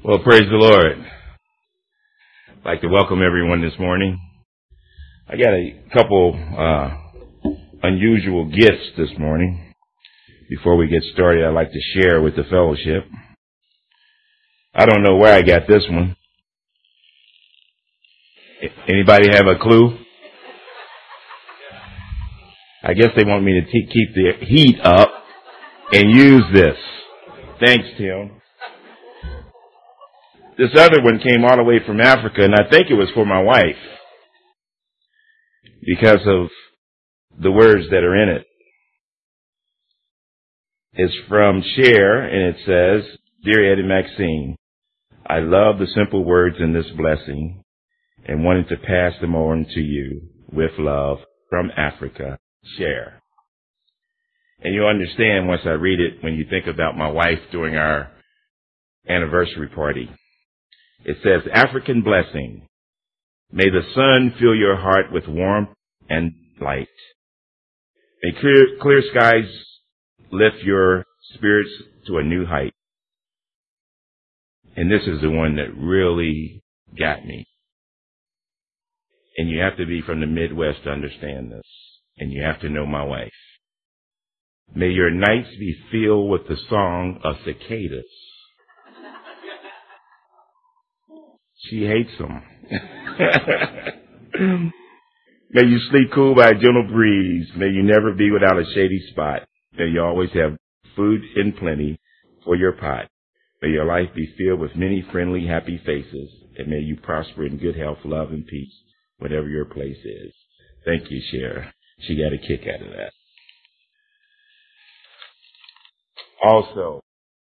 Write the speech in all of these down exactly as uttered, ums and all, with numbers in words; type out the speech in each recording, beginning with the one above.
Well, praise the Lord. I'd like to welcome everyone this morning. I got a couple uh, unusual gifts this morning. Before we get started, I'd like to share with the fellowship. I don't know where I got this one. Anybody have a clue? I guess they want me to t- keep the heat up and use this. Thanks, Tim. This other one came all the way from Africa, and I think it was for my wife because of the words that are in it. It's from Cher, and it says, Dear Eddie Maxine, I love the simple words in this blessing and wanted to pass them on to you with love from Africa, Cher. And you'll understand once I read it when you think about my wife during our anniversary party. It says, African blessing. May the sun fill your heart with warmth and light. May clear, clear skies lift your spirits to a new height. And this is the one that really got me. And you have to be from the Midwest to understand this. And you have to know my wife. May your nights be filled with the song of cicadas. She hates them. May you sleep cool by a gentle breeze. May you never be without a shady spot. May you always have food in plenty for your pot. May your life be filled with many friendly, happy faces. And may you prosper in good health, love, and peace, whatever your place is. Thank you, Cher. She got a kick out of that. Also,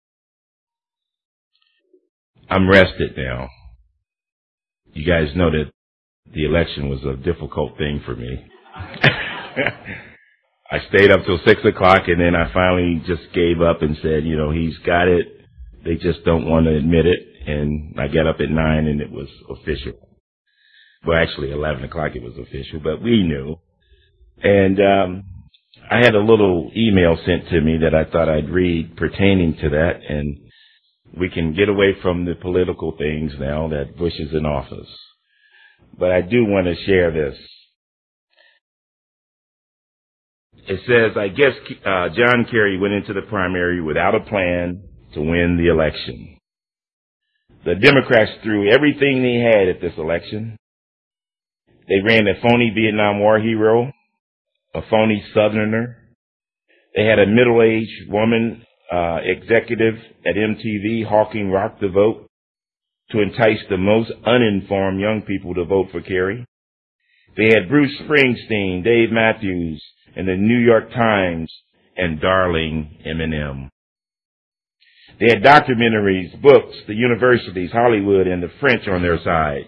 I'm rested now. You guys know that the election was a difficult thing for me. I stayed up till six o'clock and then I finally just gave up and said, you know, he's got it. They just don't want to admit it. And I got up at nine and it was official. Well, actually eleven o'clock it was official, but we knew. And um, I had a little email sent to me that I thought I'd read pertaining to that, and we can get away from the political things now that Bush is in office. But I do want to share this. It says, I guess uh, John Kerry went into the primary without a plan to win the election. The Democrats threw everything they had at this election. They ran a phony Vietnam War hero, a phony Southerner. They had a middle-aged woman Uh, executive at M T V hawking Rock the Vote to entice the most uninformed young people to vote for Kerry. They had Bruce Springsteen, Dave Matthews, and the New York Times, and darling Eminem. They had documentaries, books, the universities, Hollywood, and the French on their side.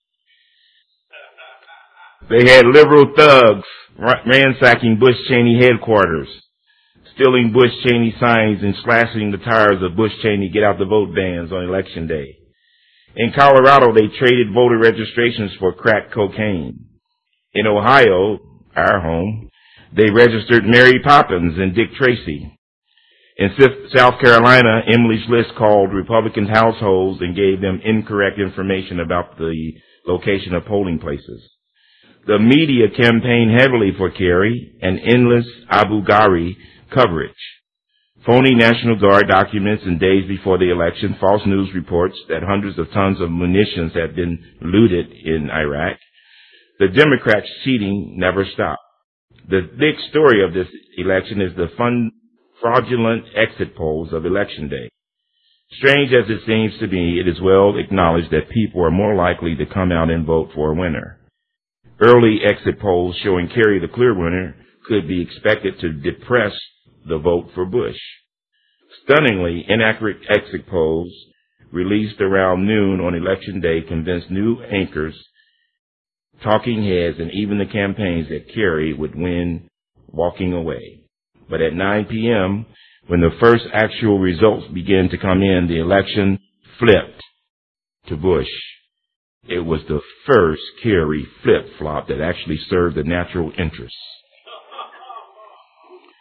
They had liberal thugs ransacking Bush Cheney headquarters, stealing Bush Cheney signs and slashing the tires of Bush Cheney get out the vote vans on election day. In Colorado, they traded voter registrations for crack cocaine. In Ohio, our home, they registered Mary Poppins and Dick Tracy. In South Carolina, Emily's List called Republican households and gave them incorrect information about the location of polling places. The media campaigned heavily for Kerry and endless Abu Ghraib coverage. Phony National Guard documents in days before the election, false news reports that hundreds of tons of munitions had been looted in Iraq. The Democrats' cheating never stopped. The big story of this election is the fun, fraudulent exit polls of Election Day. Strange as it seems to me, it is well acknowledged that people are more likely to come out and vote for a winner. Early exit polls showing Kerry the clear winner could be expected to depress the vote for Bush. Stunningly, inaccurate exit polls released around noon on Election Day convinced new anchors, talking heads, and even the campaigns that Kerry would win walking away. But at nine p.m., when the first actual results began to come in, the election flipped to Bush. It was the first Kerry flip-flop that actually served the natural interests.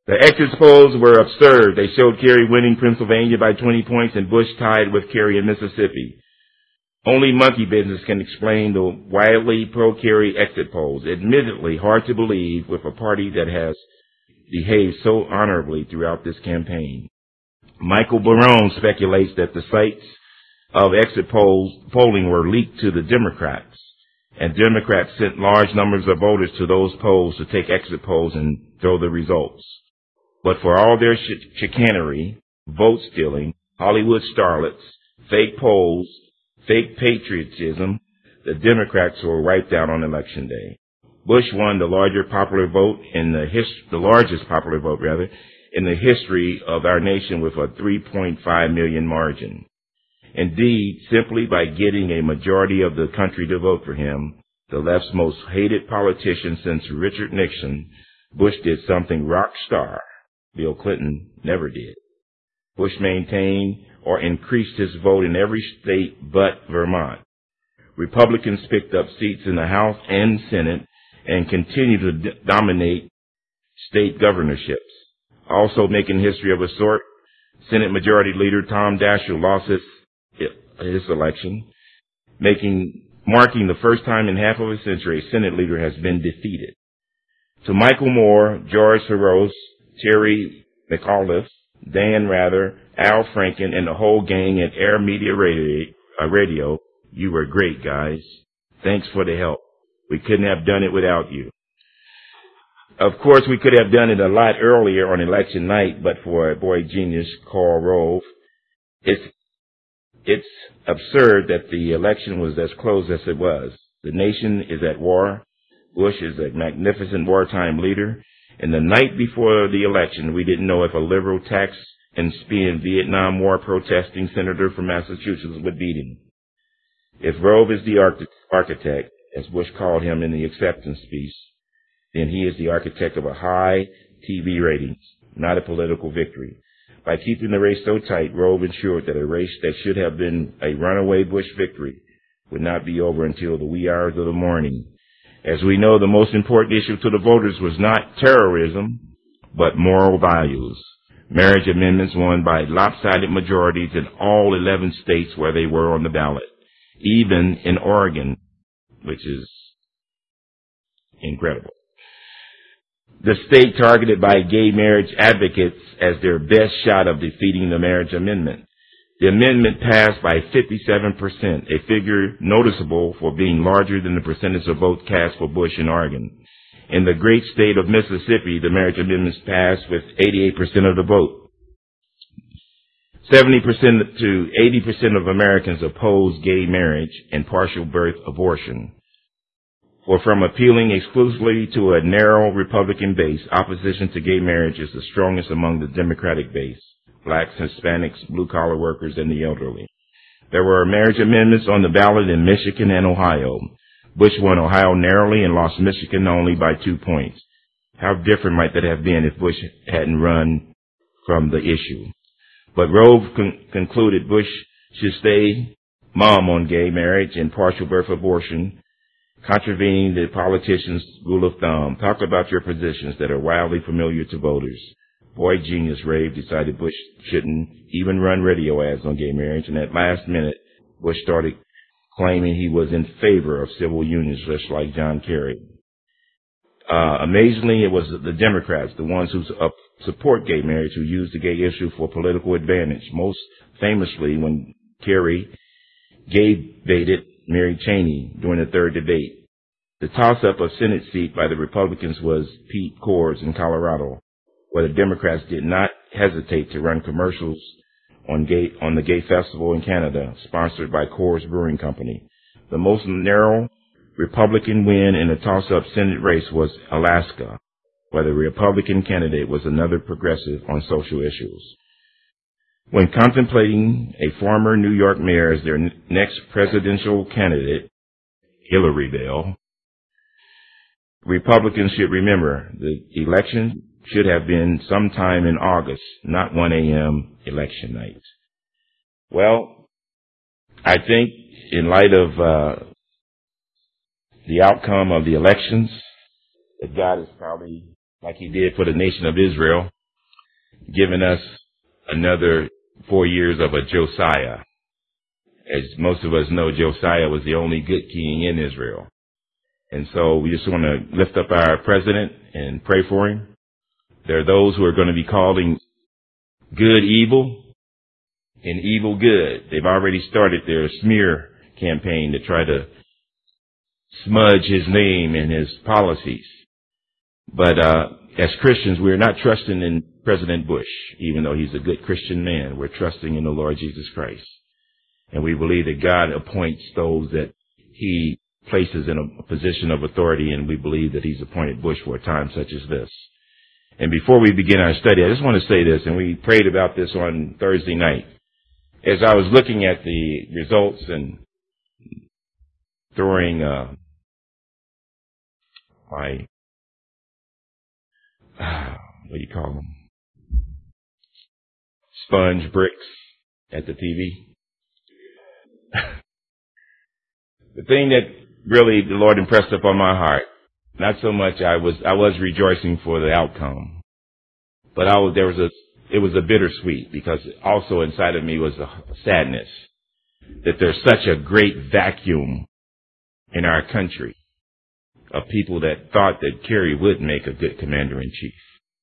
The exit polls were absurd. They showed Kerry winning Pennsylvania by twenty points and Bush tied with Kerry in Mississippi. Only monkey business can explain the wildly pro-Kerry exit polls. Admittedly, hard to believe with a party that has behaved so honorably throughout this campaign. Michael Barone speculates that the sites of exit polls polling were leaked to the Democrats, and Democrats sent large numbers of voters to those polls to take exit polls and throw the results. But for all their ch- chicanery, vote stealing, Hollywood starlets, fake polls, fake patriotism, the Democrats were wiped out on Election Day. Bush won the larger popular vote in the his- the largest popular vote rather in the history of our nation with a three point five million margin. Indeed, simply by getting a majority of the country to vote for him, the left's most hated politician since Richard Nixon, Bush did something rock star Bill Clinton never did. Bush maintained or increased his vote in every state but Vermont. Republicans picked up seats in the House and Senate and continued to d- dominate state governorships. Also making history of a sort, Senate Majority Leader Tom Daschle lost his, his election, making marking the first time in half of a century a Senate leader has been defeated. To Michael Moore, George Soros, Terry McAuliffe, Dan Rather, Al Franken, and the whole gang at Air Media Radio, uh, Radio, you were great, guys. Thanks for the help. We couldn't have done it without you. Of course, we could have done it a lot earlier on election night, but for a boy genius, Karl Rove. It's, it's absurd that the election was as close as it was. The nation is at war. Bush is a magnificent wartime leader. And the night before the election, we didn't know if a liberal tax and spin Vietnam War protesting senator from Massachusetts would beat him. If Rove is the architect, as Bush called him in the acceptance speech, then he is the architect of a high T V ratings, not a political victory. By keeping the race so tight, Rove ensured that a race that should have been a runaway Bush victory would not be over until the wee hours of the morning. As we know, the most important issue to the voters was not terrorism, but moral values. Marriage amendments won by lopsided majorities in all eleven states where they were on the ballot, even in Oregon, which is incredible. The state targeted by gay marriage advocates as their best shot of defeating the marriage amendment. The amendment passed by fifty-seven percent, a figure noticeable for being larger than the percentage of votes cast for Bush in Oregon. In the great state of Mississippi, the marriage amendments passed with eighty-eight percent of the vote. seventy percent to eighty percent of Americans oppose gay marriage and partial birth abortion. For from appealing exclusively to a narrow Republican base, opposition to gay marriage is the strongest among the Democratic base. Blacks, Hispanics, blue-collar workers, and the elderly. There were marriage amendments on the ballot in Michigan and Ohio. Bush won Ohio narrowly and lost Michigan only by two points. How different might that have been if Bush hadn't run from the issue? But Rove con- concluded Bush should stay mum on gay marriage and partial birth abortion, contravening the politician's rule of thumb. Talk about your positions that are wildly familiar to voters. Boy genius Rave decided Bush shouldn't even run radio ads on gay marriage, and at last minute, Bush started claiming he was in favor of civil unions, just like John Kerry. Uh, amazingly, it was the Democrats, the ones who uh, support gay marriage, who used the gay issue for political advantage, most famously when Kerry gay baited Mary Cheney during the third debate. The toss-up of Senate seat by the Republicans was Pete Coors in Colorado, where the Democrats did not hesitate to run commercials on gay, on the Gay Festival in Canada, sponsored by Coors Brewing Company. The most narrow Republican win in the toss-up Senate race was Alaska, where the Republican candidate was another progressive on social issues. When contemplating a former New York mayor as their n- next presidential candidate, Hillaryville, Republicans should remember the election should have been sometime in August, not one a.m. election night. Well, I think in light of uh, the outcome of the elections, that God is probably, like he did for the nation of Israel, given us another four years of a Josiah. As most of us know, Josiah was the only good king in Israel. And so we just want to lift up our president and pray for him. There are those who are going to be calling good evil and evil good. They've already started their smear campaign to try to smudge his name and his policies. But uh as Christians, we're not trusting in President Bush, even though he's a good Christian man. We're trusting in the Lord Jesus Christ. And we believe that God appoints those that he places in a position of authority, and we believe that he's appointed Bush for a time such as this. And before we begin our study, I just want to say this, and we prayed about this on Thursday night. As I was looking at the results and throwing uh, my, uh, what do you call them, sponge bricks at the T V. The thing that really the Lord impressed upon my heart, not so much I was I was rejoicing for the outcome, but I was, there was a it was a bittersweet, because also inside of me was a sadness that there's such a great vacuum in our country of people that thought that Kerry would make a good commander-in-chief.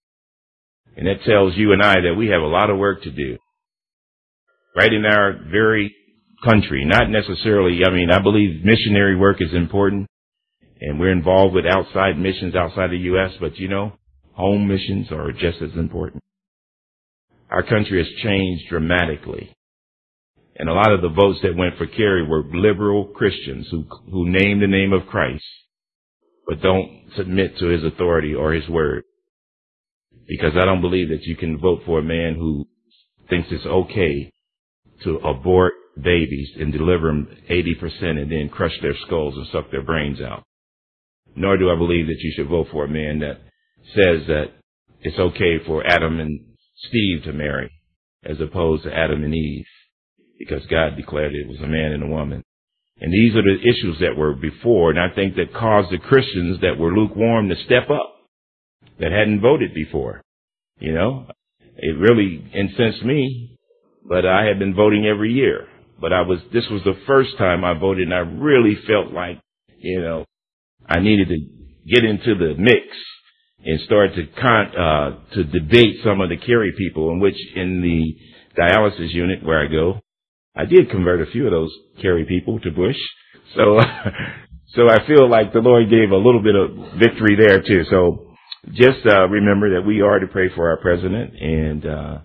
And that tells you and I that we have a lot of work to do right in our very country. Not necessarily, I mean, I believe missionary work is important, and we're involved with outside missions outside the U S, but you know, home missions are just as important. Our country has changed dramatically. And a lot of the votes that went for Kerry were liberal Christians who, who name the name of Christ, but don't submit to his authority or his word. Because I don't believe that you can vote for a man who thinks it's okay to abort babies and deliver them eighty percent and then crush their skulls and suck their brains out. Nor do I believe that you should vote for a man that says that it's okay for Adam and Steve to marry as opposed to Adam and Eve, because God declared it was a man and a woman. And these are the issues that were before, and I think that caused the Christians that were lukewarm to step up, that hadn't voted before. You know, it really incensed me, but I had been voting every year. But I was, this was the first time I voted, and I really felt like, you know, I needed to get into the mix and start to con, uh, to debate some of the Kerry people, in which in the dialysis unit where I go, I did convert a few of those Kerry people to Bush. So, so I feel like the Lord gave a little bit of victory there too. So just, uh, remember that we are to pray for our president, and, uh,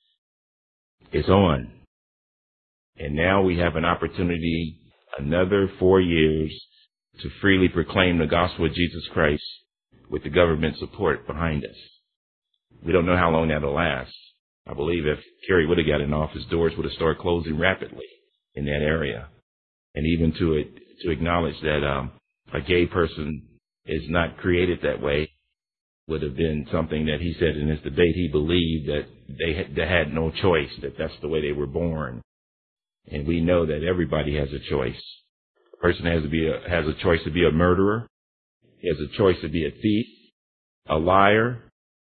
it's on. And now we have an opportunity, another four years, to freely proclaim the gospel of Jesus Christ with the government support behind us. We don't know how long that'll last. I believe if Kerry would have got in office, doors would have started closing rapidly in that area. And even to it, to acknowledge that um, a gay person is not created that way would have been something that he said in his debate. He believed that they had, they had no choice, that that's the way they were born. And we know that everybody has a choice. A person has to be a, has a choice to be a murderer. He has a choice to be a thief, a liar,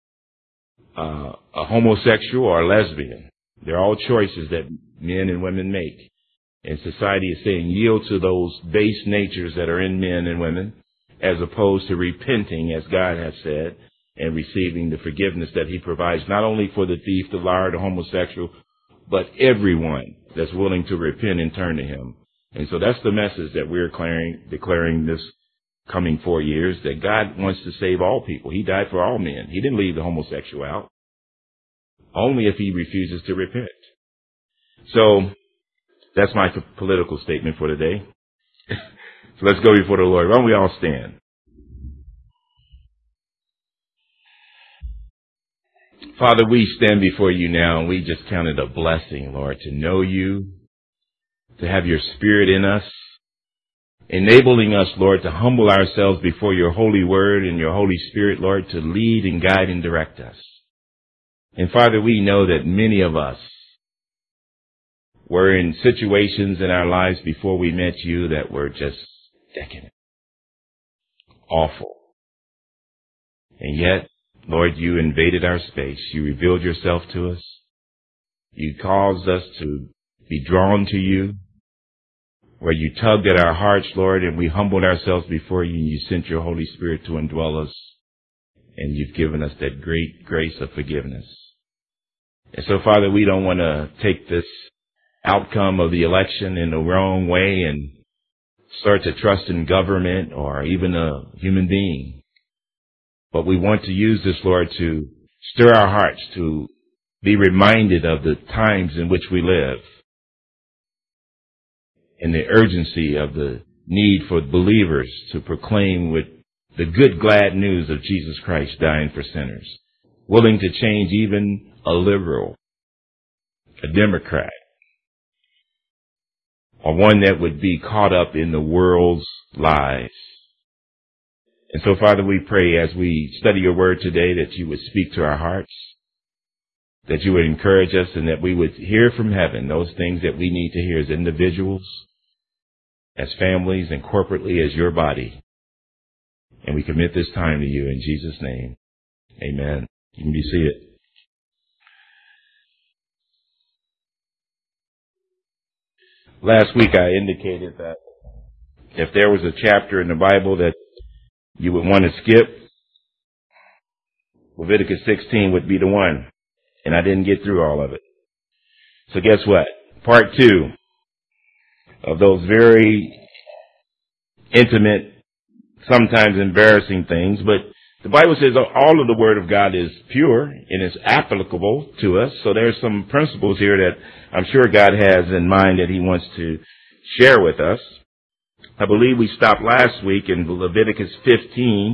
uh, a homosexual, or a lesbian. They're all choices that men and women make. And society is saying yield to those base natures that are in men and women, as opposed to repenting, as God has said, and receiving the forgiveness that he provides, not only for the thief, the liar, the homosexual, but everyone that's willing to repent and turn to him. And so that's the message that we're declaring, declaring this coming four years, that God wants to save all people. He died for all men. He didn't leave the homosexual out, only if he refuses to repent. So that's my political statement for today. So let's go before the Lord. Why don't we all stand? Father, we stand before you now, and we just count it a blessing, Lord, to know you, to have your Spirit in us, enabling us, Lord, to humble ourselves before your holy word and your Holy Spirit, Lord, to lead and guide and direct us. And Father, we know that many of us were in situations in our lives before we met you that were just decadent, awful. And yet Lord, you invaded our space. You revealed yourself to us. You caused us to be drawn to you, where you tugged at our hearts, Lord, and we humbled ourselves before you, and you sent your Holy Spirit to indwell us, and you've given us that great grace of forgiveness. And so, Father, we don't want to take this outcome of the election in the wrong way and start to trust in government or even a human being. But we want to use this, Lord, to stir our hearts, to be reminded of the times in which we live and the urgency of the need for believers to proclaim with the good, glad news of Jesus Christ dying for sinners, willing to change even a liberal, a Democrat, or one that would be caught up in the world's lies. And so, Father, we pray as we study your word today that you would speak to our hearts, that you would encourage us, and that we would hear from heaven those things that we need to hear as individuals, as families, and corporately as your body. And we commit this time to you in Jesus' name. Amen. You can be seated. Last week I indicated that if there was a chapter in the Bible that you would want to skip, Leviticus sixteen would be the one. And I didn't get through all of it. So guess what? Part two of those very intimate, sometimes embarrassing things. But the Bible says all of the Word of God is pure and is applicable to us. So there's some principles here that I'm sure God has in mind that he wants to share with us. I believe we stopped last week in Leviticus fifteen,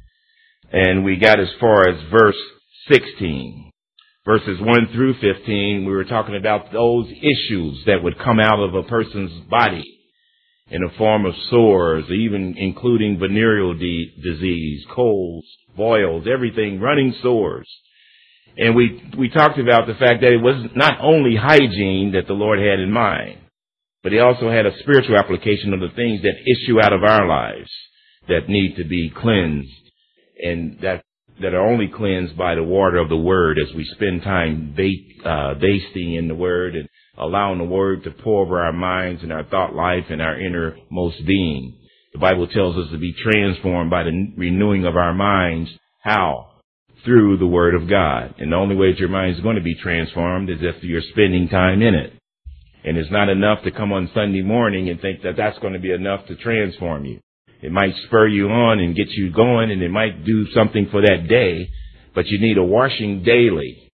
and we got as far as verse sixteen. Verses one through fifteen, we were talking about those issues that would come out of a person's body in the form of sores, even including venereal de- disease, colds, boils, everything, running sores. And we, we talked about the fact that it was not only hygiene that the Lord had in mind, but he also had a spiritual application of the things that issue out of our lives that need to be cleansed, and that that are only cleansed by the water of the Word as we spend time ba- uh, basting in the Word and allowing the Word to pour over our minds and our thought life and our innermost being. The Bible tells us to be transformed by the renewing of our minds. How? Through the Word of God. And the only way that your mind is going to be transformed is if you're spending time in it. And it's not enough to come on Sunday morning and think that that's going to be enough to transform you. It might spur you on and get you going, and it might do something for that day, but you need a washing daily.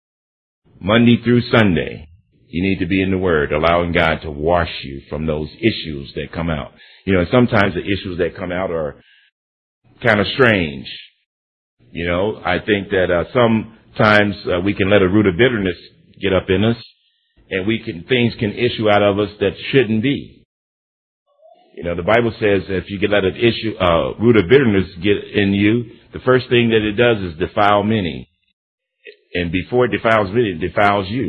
Monday through Sunday, you need to be in the Word, allowing God to wash you from those issues that come out. You know, sometimes the issues that come out are kind of strange. You know, I think that uh, sometimes uh, we can let a root of bitterness get up in us, and we can things can issue out of us that shouldn't be. You know, the Bible says if you can let an issue, uh, root of bitterness get in you, the first thing that it does is defile many. And before it defiles many, it defiles you.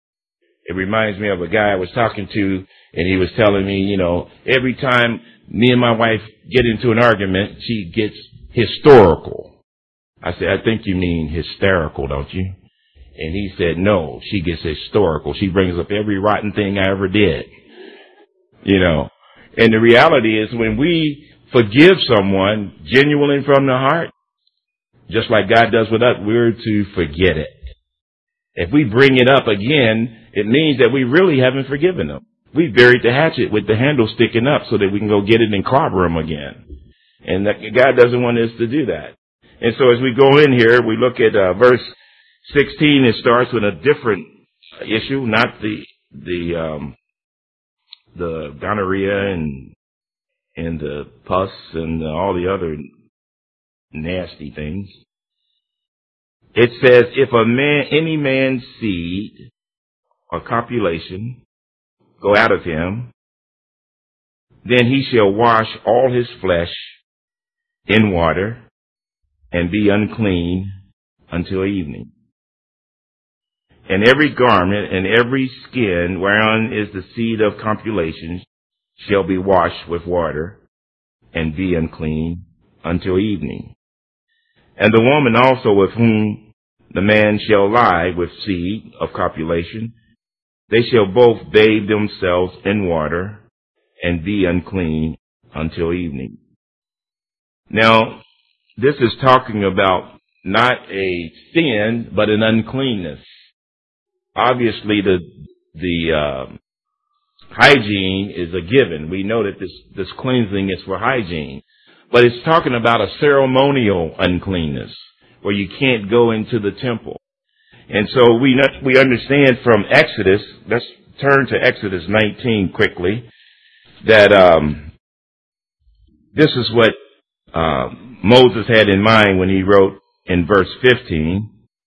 It reminds me of a guy I was talking to, and he was telling me, you know, every time me and my wife get into an argument, she gets historical. I said, I think you mean hysterical, don't you? And he said, no, she gets historical. She brings up every rotten thing I ever did. You know. And the reality is when we forgive someone genuinely from the heart, just like God does with us, we're to forget it. If we bring it up again, it means that we really haven't forgiven them. We buried the hatchet with the handle sticking up so that we can go get it and clobber them again. And that God doesn't want us to do that. And so as we go in here, we look at uh, verse sixteen. It starts with a different issue, not the the um the gonorrhea and and the pus and all the other nasty things. It says, if a man, any man's seed or copulation go out of him, then he shall wash all his flesh in water and be unclean until evening. And every garment and every skin whereon is the seed of copulation shall be washed with water and be unclean until evening. And the woman also with whom the man shall lie with seed of copulation, they shall both bathe themselves in water and be unclean until evening. Now, this is talking about not a sin, but an uncleanness. Obviously, the the uh, hygiene is a given. We know that this, this cleansing is for hygiene. But it's talking about a ceremonial uncleanness, where you can't go into the temple. And so we we understand from Exodus, let's turn to Exodus nineteen quickly, that um, this is what uh, Moses had in mind when he wrote in verse fifteen,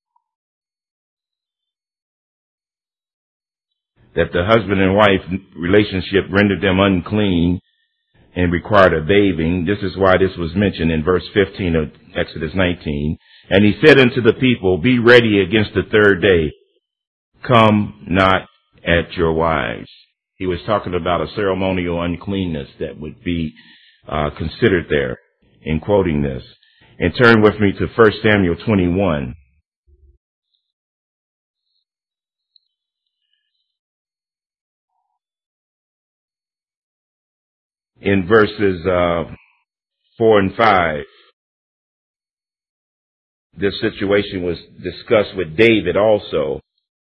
that the husband and wife relationship rendered them unclean and required a bathing. This is why this was mentioned in verse fifteen of Exodus nineteen. And he said unto the people, be ready against the third day. Come not at your wives. He was talking about a ceremonial uncleanness that would be uh, considered there in quoting this. And turn with me to First Samuel twenty-one. In verses uh, four and five. This situation was discussed with David also.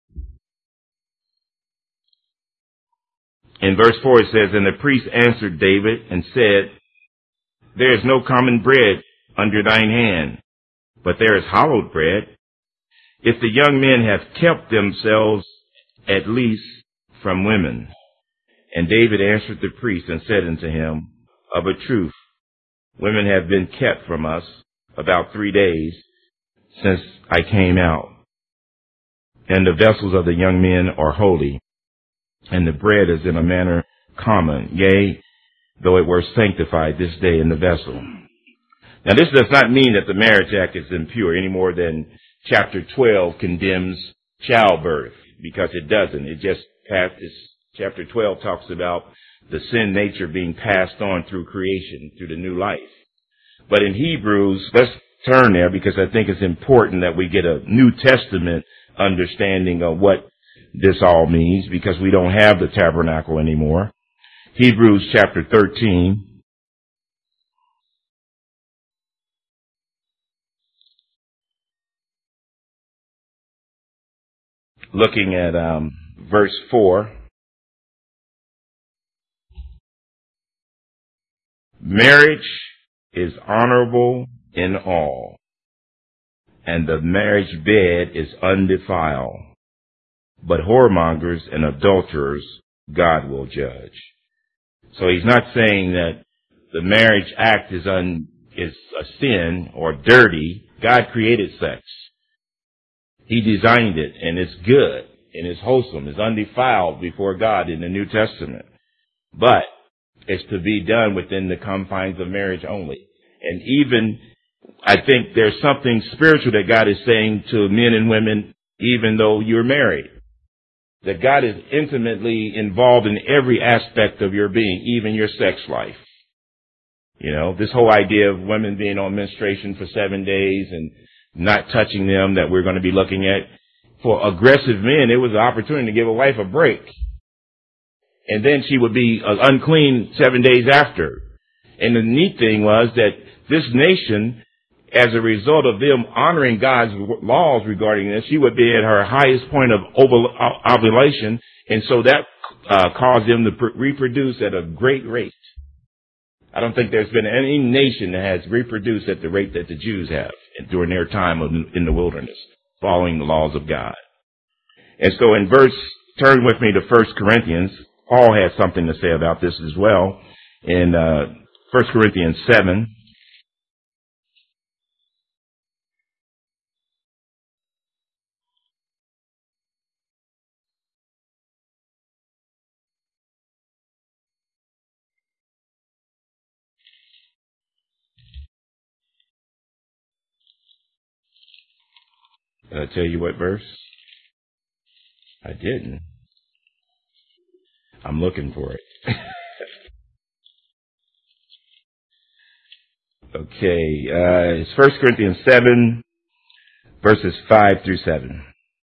In verse four it says, and the priest answered David and said, there is no common bread under thine hand, but there is hallowed bread. If the young men have kept themselves at least from women. And David answered the priest and said unto him, of a truth, women have been kept from us about three days since I came out. And the vessels of the young men are holy, and the bread is in a manner common, yea, though it were sanctified this day in the vessel. Now this does not mean that the marriage act is impure any more than chapter twelve condemns childbirth, because it doesn't. It just passes. Chapter twelve talks about the sin nature being passed on through creation, through the new life. But in Hebrews, let's turn there because I think it's important that we get a New Testament understanding of what this all means, because we don't have the tabernacle anymore. Hebrews chapter thirteen. Looking at um, verse four. Marriage is honorable in all, and the marriage bed is undefiled. But whoremongers and adulterers God will judge. So he's not saying that the marriage act is un, is a sin or dirty. God created sex. He designed it, and it's good, and it's wholesome, it's undefiled before God in the New Testament. But it's to be done within the confines of marriage only. And even, I think there's something spiritual that God is saying to men and women, even though you're married. That God is intimately involved in every aspect of your being, even your sex life. You know, this whole idea of women being on menstruation for seven days and not touching them that we're going to be looking at. For aggressive men, it was an opportunity to give a wife a break. And then she would be uh, unclean seven days after. And the neat thing was that this nation, as a result of them honoring God's laws regarding this, she would be at her highest point of ovulation. And so that uh, caused them to pr- reproduce at a great rate. I don't think there's been any nation that has reproduced at the rate that the Jews have during their time of, in the wilderness, following the laws of God. And so in verse, turn with me to First Corinthians. Paul has something to say about this as well. In uh, First Corinthians seven. Did I tell you what verse? I didn't. I'm looking for it. Okay, Okay, uh, it's First Corinthians seven, verses five through seven.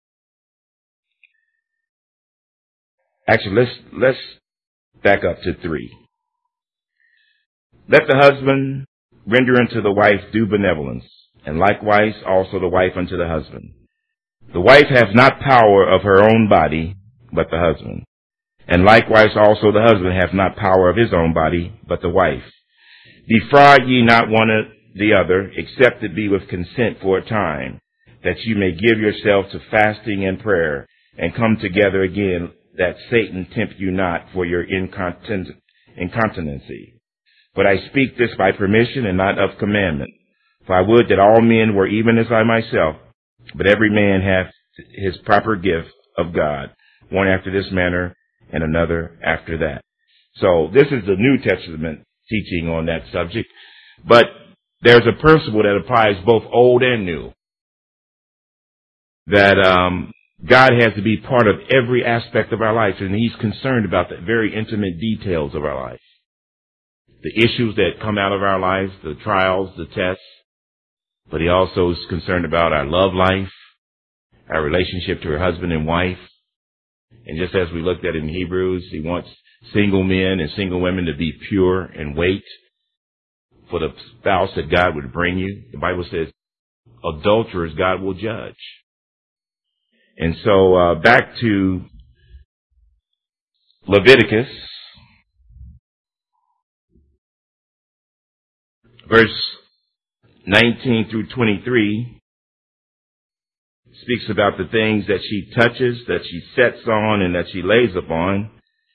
Actually, let's, let's back up to three. Let the husband render unto the wife due benevolence, and likewise also the wife unto the husband. The wife hath not power of her own body, but the husband. And likewise also the husband hath not power of his own body, but the wife. Defraud ye not one of the other, except it be with consent for a time, that you may give yourself to fasting and prayer, and come together again, that Satan tempt you not for your incontin- incontinency. But I speak this by permission and not of commandment. For I would that all men were even as I myself, but every man hath his proper gift of God, one after this manner, and another after that. So this is the New Testament teaching on that subject, but there's a principle that applies both old and new. That um, God has to be part of every aspect of our life, and He's concerned about the very intimate details of our life. The issues that come out of our lives, the trials, the tests, but He also is concerned about our love life, our relationship to our husband and wife. And just as we looked at in Hebrews, He wants single men and single women to be pure and wait for the spouse that God would bring you. The Bible says adulterers God will judge. And so uh, back to Leviticus, verse nineteen through twenty-three, speaks about the things that she touches, that she sets on, and that she lays upon.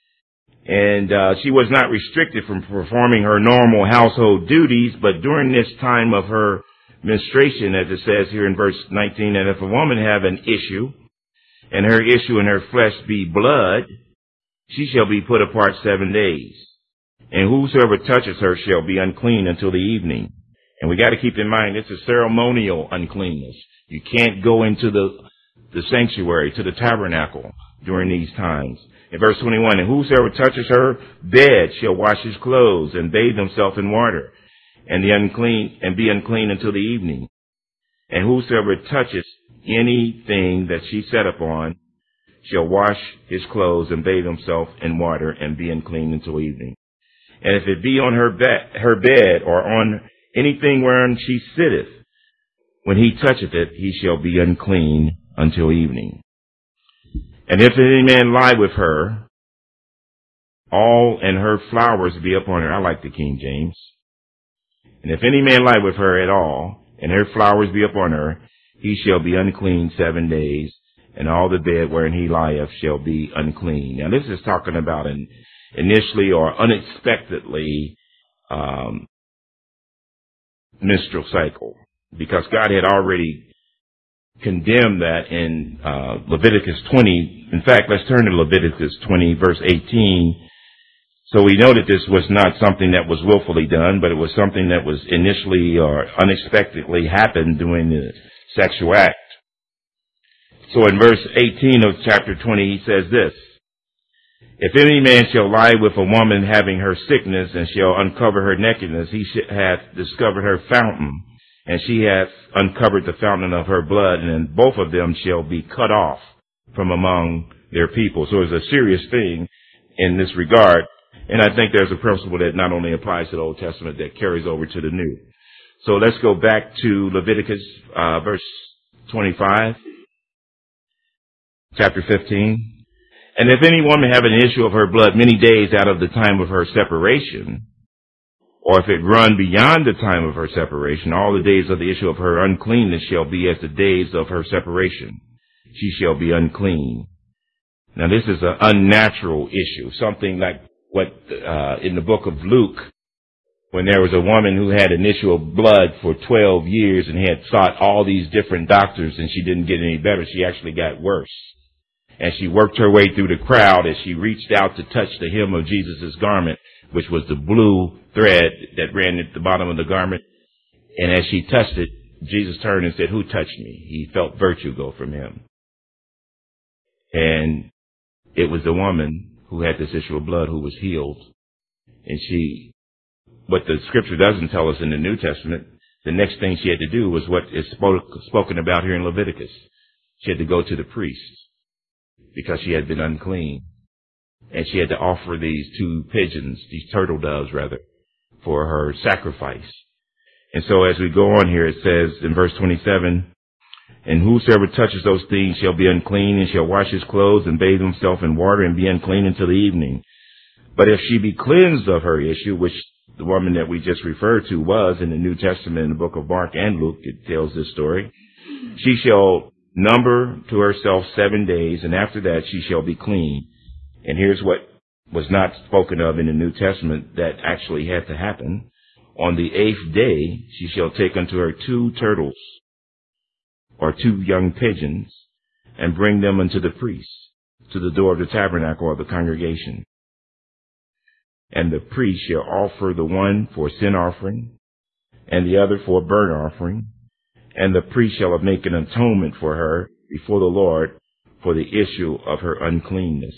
And uh, she was not restricted from performing her normal household duties, but during this time of her menstruation, as it says here in verse nineteen, and if a woman have an issue, and her issue in her flesh be blood, she shall be put apart seven days. And whosoever touches her shall be unclean until the evening. And we got to keep in mind, it's a ceremonial uncleanness. You can't go into the, the sanctuary, to the tabernacle during these times. In verse twenty-one, and whosoever touches her bed shall wash his clothes and bathe himself in water, and the unclean, and be unclean until the evening. And whosoever touches anything that she set upon shall wash his clothes and bathe himself in water and be unclean until evening. And if it be on her bed, her bed or on anything whereon she sitteth, when he toucheth it, he shall be unclean until evening. And if any man lie with her, all and her flowers be upon her. I like the King James. And if any man lie with her at all, and her flowers be upon her, he shall be unclean seven days, and all the bed wherein he lieth shall be unclean. Now this is talking about an initially or unexpectedly um, menstrual cycle, because God had already condemned that in uh, Leviticus twenty. In fact, let's turn to Leviticus twenty, verse eighteen. So we know that this was not something that was willfully done, but it was something that was initially or unexpectedly happened during the sexual act. So in verse eighteen of chapter twenty, he says this: if any man shall lie with a woman having her sickness, and shall uncover her nakedness, he hath discovered her fountain, and she hath uncovered the fountain of her blood, and both of them shall be cut off from among their people. So it's a serious thing in this regard. And I think there's a principle that not only applies to the Old Testament, that carries over to the New. So let's go back to Leviticus, uh, verse twenty-five, chapter fifteen. And if any woman have an issue of her blood many days out of the time of her separation, or if it run beyond the time of her separation, all the days of the issue of her uncleanness shall be as the days of her separation. She shall be unclean. Now this is an unnatural issue, something like what uh, in the book of Luke, when there was a woman who had an issue of blood for twelve years and had sought all these different doctors and she didn't get any better. She actually got worse. And she worked her way through the crowd as she reached out to touch the hem of Jesus' garment, which was the blue thread that ran at the bottom of the garment. And as she touched it, Jesus turned and said, "Who touched me?" He felt virtue go from him. And it was the woman who had this issue of blood who was healed. And she what the scripture doesn't tell us in the New Testament, the next thing she had to do was what is spoke, spoken about here in Leviticus. She had to go to the priest because she had been unclean. And she had to offer these two pigeons, these turtle doves rather, for her sacrifice. And so as we go on here, it says in verse twenty-seven, and whosoever touches those things shall be unclean, and shall wash his clothes and bathe himself in water and be unclean until the evening. But if she be cleansed of her issue, which the woman that we just referred to was in the New Testament in the book of Mark and Luke, it tells this story, she shall number to herself seven days, and after that she shall be clean. And here's what was not spoken of in the New Testament that actually had to happen. On the eighth day she shall take unto her two turtles, or two young pigeons, and bring them unto the priest, to the door of the tabernacle of the congregation. And the priest shall offer the one for sin offering, and the other for a burnt offering, and the priest shall make an atonement for her before the Lord for the issue of her uncleanness.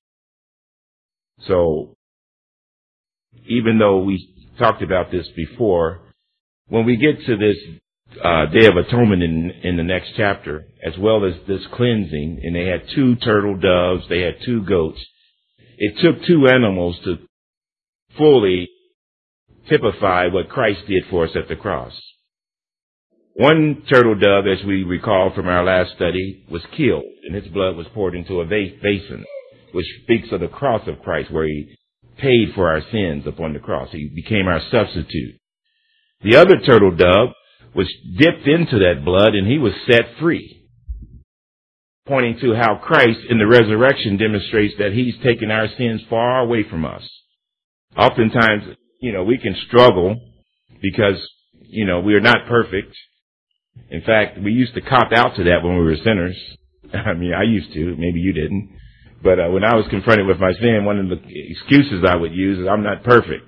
So, even though we talked about this before, when we get to this uh, Day of Atonement in, in the next chapter, as well as this cleansing, and they had two turtle doves, they had two goats, it took two animals to fully typify what Christ did for us at the cross. One turtle dove, as we recall from our last study, was killed, and his blood was poured into a basin, which speaks of the cross of Christ, where he paid for our sins upon the cross. He became our substitute. The other turtle dove was dipped into that blood, and he was set free, pointing to how Christ in the resurrection demonstrates that he's taken our sins far away from us. Oftentimes, you know, we can struggle because, you know, we are not perfect. In fact, we used to cop out to that when we were sinners. I mean, I used to. Maybe you didn't. But uh, when I was confronted with my sin, one of the excuses I would use is I'm not perfect.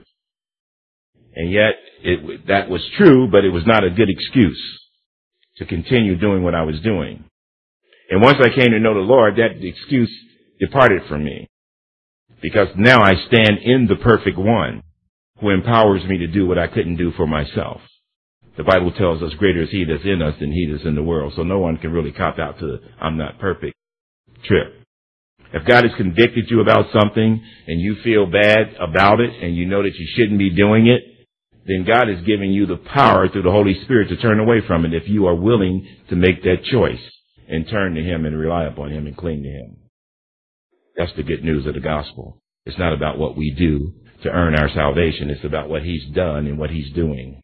And yet, it, that was true, but it was not a good excuse to continue doing what I was doing. And once I came to know the Lord, that excuse departed from me. Because now I stand in the perfect one who empowers me to do what I couldn't do for myself. The Bible tells us greater is he that's in us than he that's in the world. So no one can really cop out to the I'm not perfect trip. If God has convicted you about something and you feel bad about it and you know that you shouldn't be doing it, then God is giving you the power through the Holy Spirit to turn away from it if you are willing to make that choice and turn to him and rely upon him and cling to him. That's the good news of the gospel. It's not about what we do to earn our salvation. It's about what he's done and what he's doing.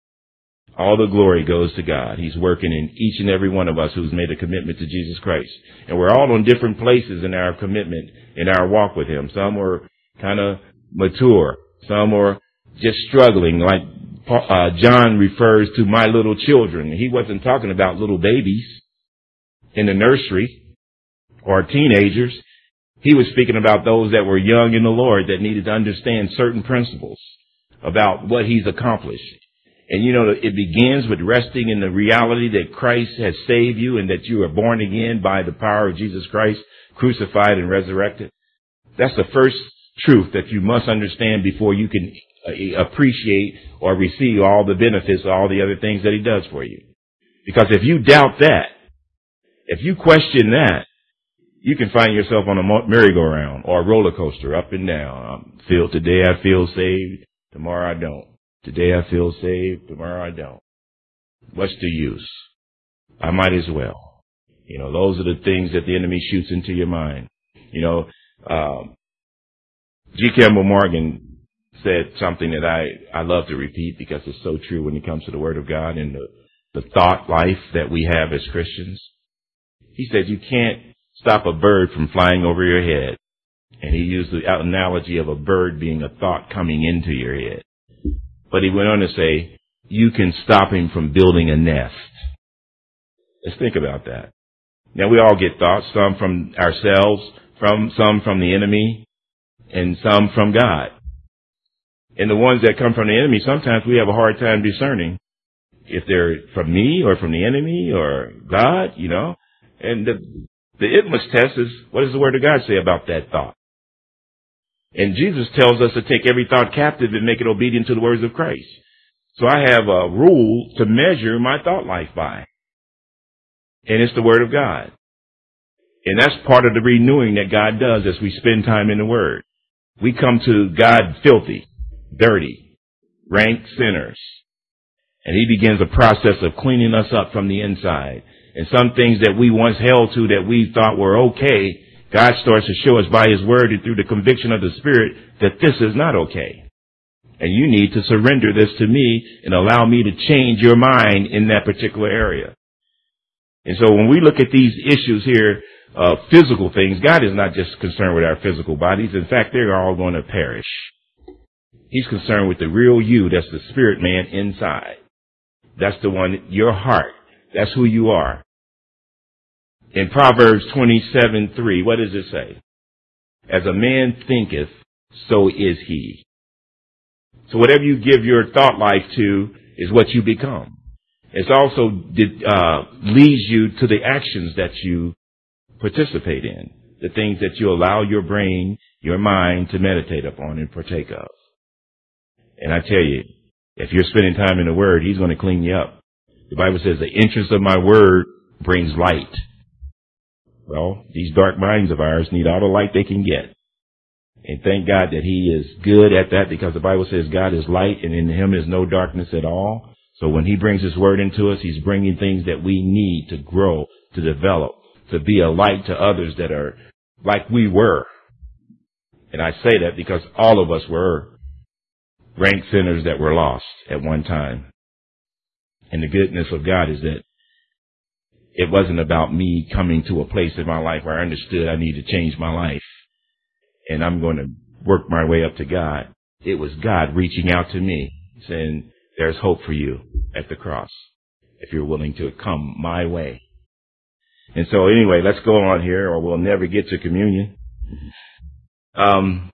All the glory goes to God. He's working in each and every one of us who's made a commitment to Jesus Christ. And we're all in different places in our commitment, in our walk with him. Some were kind of mature. Some were just struggling. Like uh, John refers to my little children. He wasn't talking about little babies in the nursery or teenagers. He was speaking about those that were young in the Lord that needed to understand certain principles about what he's accomplished. And you know, it begins with resting in the reality that Christ has saved you and that you are born again by the power of Jesus Christ, crucified and resurrected. That's the first truth that you must understand before you can appreciate or receive all the benefits, all the other things that he does for you. Because if you doubt that, if you question that, you can find yourself on a merry-go-round or a roller coaster up and down. I feel today I feel saved, tomorrow I don't. Today I feel saved, tomorrow I don't. What's the use? I might as well. You know, those are the things that the enemy shoots into your mind. You know, um, G. Campbell Morgan said something that I, I love to repeat because it's so true when it comes to the Word of God and the, the thought life that we have as Christians. He said you can't stop a bird from flying over your head. And he used the analogy of a bird being a thought coming into your head. But he went on to say, you can stop him from building a nest. Let's think about that. Now, we all get thoughts, some from ourselves, from some from the enemy, and some from God. And the ones that come from the enemy, sometimes we have a hard time discerning if they're from me or from the enemy or God, you know. And the, the litmus test is, what does the Word of God say about that thought? And Jesus tells us to take every thought captive and make it obedient to the words of Christ. So I have a rule to measure my thought life by. And it's the Word of God. And that's part of the renewing that God does as we spend time in the Word. We come to God filthy, dirty, rank sinners. And He begins a process of cleaning us up from the inside. And some things that we once held to that we thought were okay, God starts to show us by His Word and through the conviction of the Spirit that this is not okay. And you need to surrender this to me and allow me to change your mind in that particular area. And so when we look at these issues here, uh, physical things, God is not just concerned with our physical bodies. In fact, they're all going to perish. He's concerned with the real you. That's the spirit man inside. That's the one, your heart. That's who you are. In Proverbs twenty-seven three, what does it say? As a man thinketh, so is he. So whatever you give your thought life to is what you become. It's also uh, leads you to the actions that you participate in, the things that you allow your brain, your mind to meditate upon and partake of. And I tell you, if you're spending time in the Word, He's going to clean you up. The Bible says the entrance of my Word brings light. Well, these dark minds of ours need all the light they can get. And thank God that He is good at that, because the Bible says God is light and in Him is no darkness at all. So when He brings His Word into us, He's bringing things that we need to grow, to develop, to be a light to others that are like we were. And I say that because all of us were rank sinners that were lost at one time. And the goodness of God is that it wasn't about me coming to a place in my life where I understood I need to change my life and I'm going to work my way up to God. It was God reaching out to me saying, there's hope for you at the cross if you're willing to come my way. And so anyway, let's go on here or we'll never get to communion. Um,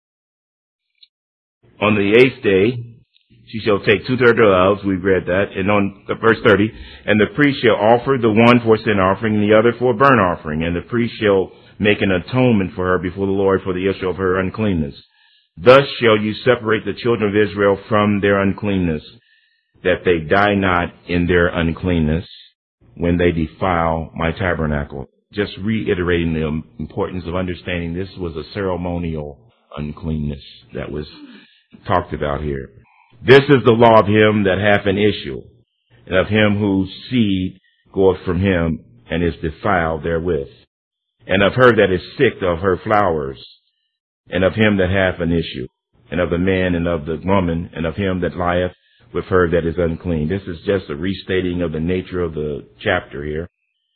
on the eighth day, she shall take two-thirds thereof, we've read that, and on the verse thirty, and the priest shall offer the one for sin offering and the other for a burnt offering, and the priest shall make an atonement for her before the Lord for the issue of her uncleanness. Thus shall you separate the children of Israel from their uncleanness, that they die not in their uncleanness when they defile my tabernacle. Just reiterating the importance of understanding this was a ceremonial uncleanness that was talked about here. This is the law of him that hath an issue, and of him whose seed goeth from him, and is defiled therewith, and of her that is sick of her flowers, and of him that hath an issue, and of the man and of the woman, and of him that lieth with her that is unclean. This is just a restating of the nature of the chapter here.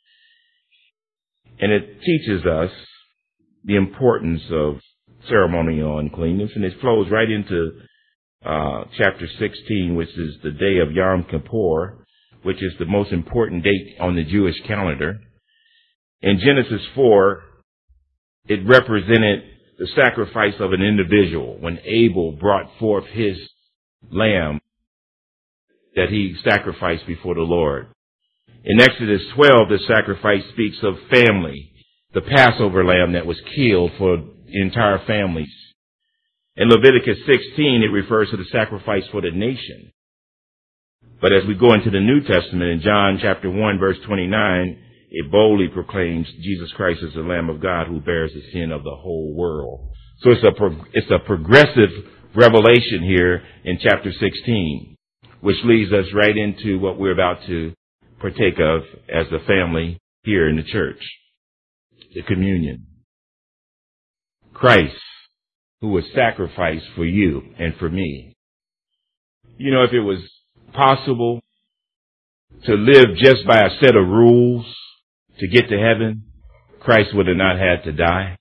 And it teaches us the importance of ceremonial uncleanness, and it flows right into uh chapter sixteen, which is the day of Yom Kippur, which is the most important date on the Jewish calendar. In Genesis four, it represented the sacrifice of an individual when Abel brought forth his lamb that he sacrificed before the Lord. In Exodus twelve, the sacrifice speaks of family, the Passover lamb that was killed for entire families. In Leviticus sixteen, it refers to the sacrifice for the nation. But as we go into the New Testament, in John chapter one, verse twenty-nine, it boldly proclaims Jesus Christ is the Lamb of God who bears the sin of the whole world. So it's a, pro- it's a progressive revelation here in chapter sixteen, which leads us right into what we're about to partake of as the family here in the church, the communion. Christ, who was sacrificed for you and for me. You know, if it was possible to live just by a set of rules to get to heaven, Christ would have not had to die.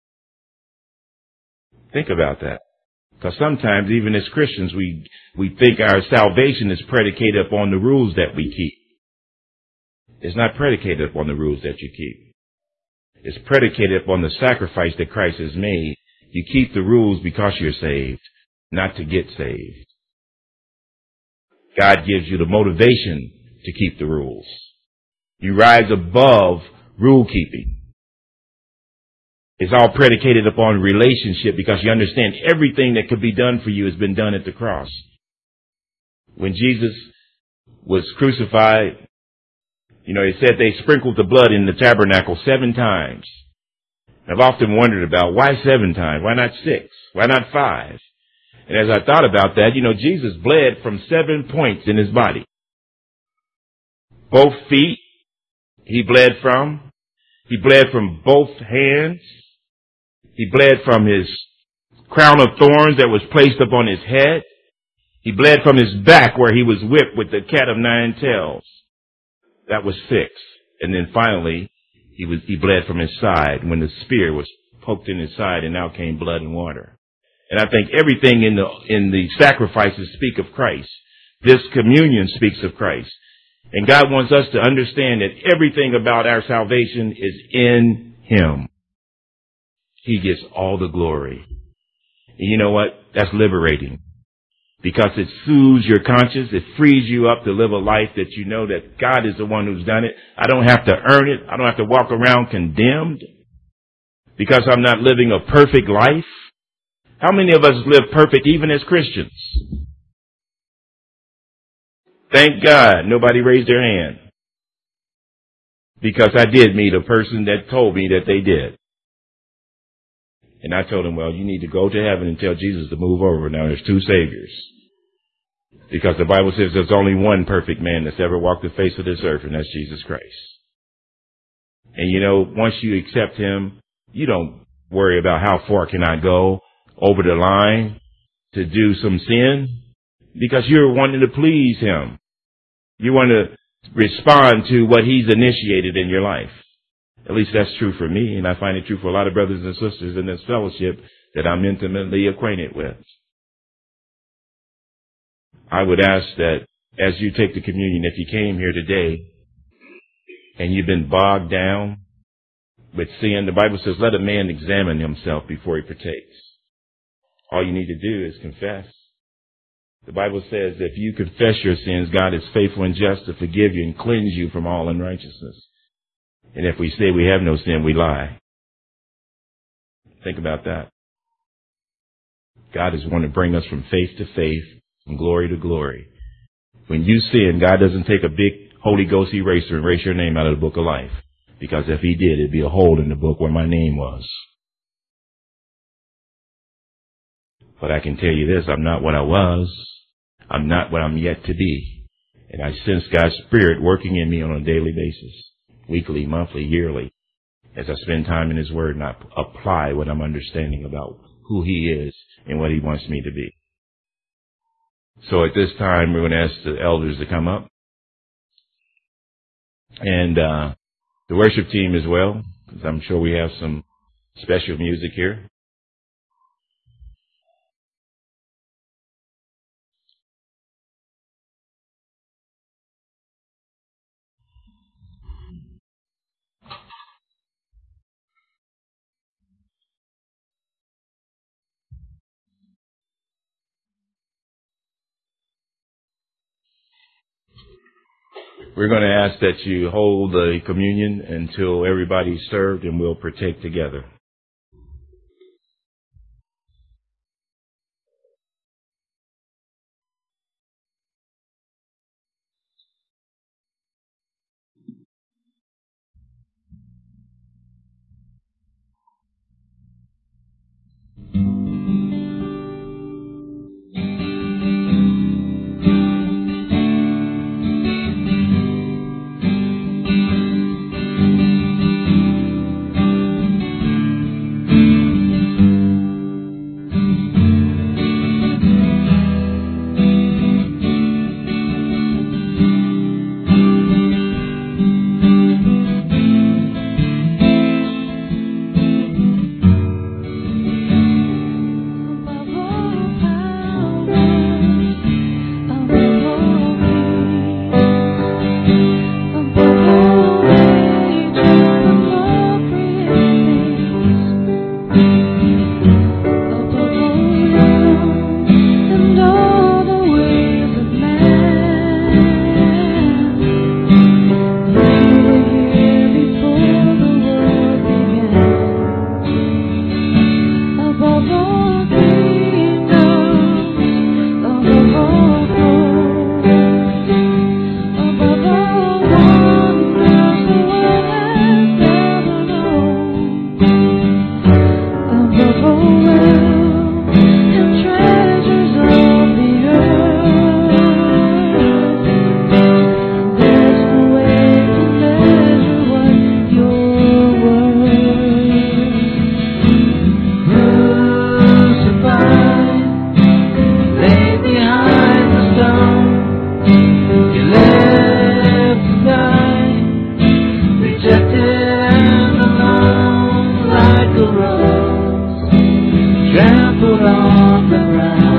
Think about that. Because sometimes, even as Christians, we, we think our salvation is predicated upon the rules that we keep. It's not predicated upon the rules that you keep. It's predicated upon the sacrifice that Christ has made. You keep the rules because you're saved, not to get saved. God gives you the motivation to keep the rules. You rise above rule keeping. It's all predicated upon relationship, because you understand everything that could be done for you has been done at the cross. When Jesus was crucified, you know, it said they sprinkled the blood in the tabernacle seven times. I've often wondered about why seven times? Why not six? Why not five? And as I thought about that, you know, Jesus bled from seven points in his body. Both feet, he bled from. He bled from both hands. He bled from his crown of thorns that was placed upon his head. He bled from his back where he was whipped with the cat of nine tails. That was six. And then finally, he was, he bled from his side when the spear was poked in his side, and out came blood and water. And I think everything in the, in the sacrifices speak of Christ. This communion speaks of Christ. And God wants us to understand that everything about our salvation is in him. He gets all the glory. And you know what? That's liberating. Because it soothes your conscience. It frees you up to live a life that you know that God is the one who's done it. I don't have to earn it. I don't have to walk around condemned because I'm not living a perfect life. How many of us live perfect even as Christians? Thank God nobody raised their hand. Because I did meet a person that told me that they did. And I told him, well, you need to go to heaven and tell Jesus to move over. Now there's two saviors. Because the Bible says there's only one perfect man that's ever walked the face of this earth, and that's Jesus Christ. And you know, once you accept him, you don't worry about how far can I go over the line to do some sin, because you're wanting to please him. You want to respond to what he's initiated in your life. At least that's true for me, and I find it true for a lot of brothers and sisters in this fellowship that I'm intimately acquainted with. I would ask that as you take the communion, if you came here today and you've been bogged down with sin, the Bible says, let a man examine himself before he partakes. All you need to do is confess. The Bible says if you confess your sins, God is faithful and just to forgive you and cleanse you from all unrighteousness. And if we say we have no sin, we lie. Think about that. God is wanting to bring us from faith to faith, from glory to glory. When you sin, God doesn't take a big Holy Ghost eraser and erase your name out of the book of life. Because if he did, it'd be a hole in the book where my name was. But I can tell you this, I'm not what I was. I'm not what I'm yet to be. And I sense God's Spirit working in me on a daily basis. Weekly, monthly, yearly, as I spend time in his word and I apply what I'm understanding about who he is and what he wants me to be. So at this time, we're going to ask the elders to come up. And uh, the worship team as well, because I'm sure we have some special music here. We're going to ask that you hold the communion until everybody's served, and we'll partake together. on the ground.